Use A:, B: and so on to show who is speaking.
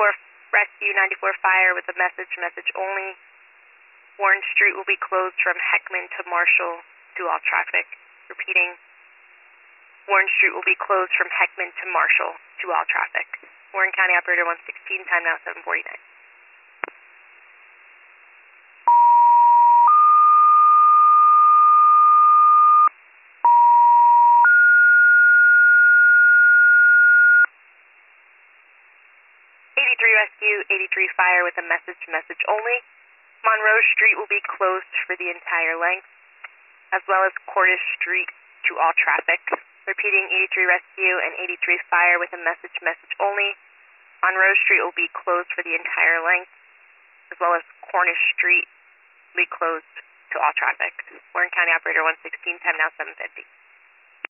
A: Rescue 94 Fire with a message only. Warren Street will be closed from Heckman to Marshall to all traffic. Repeating, Warren Street will be closed from Heckman to Marshall to all traffic. Warren County Operator 116, time now 7:49. Rescue 83 Fire with a message only. Monroe Street will be closed for the entire length, as well as Cordish Street to all traffic. Repeating, 83 Rescue and 83 Fire with a message only. Monroe Street will be closed for the entire length, as well as Cornish Street will be closed to all traffic. Warren County Operator 116, time now 7:50.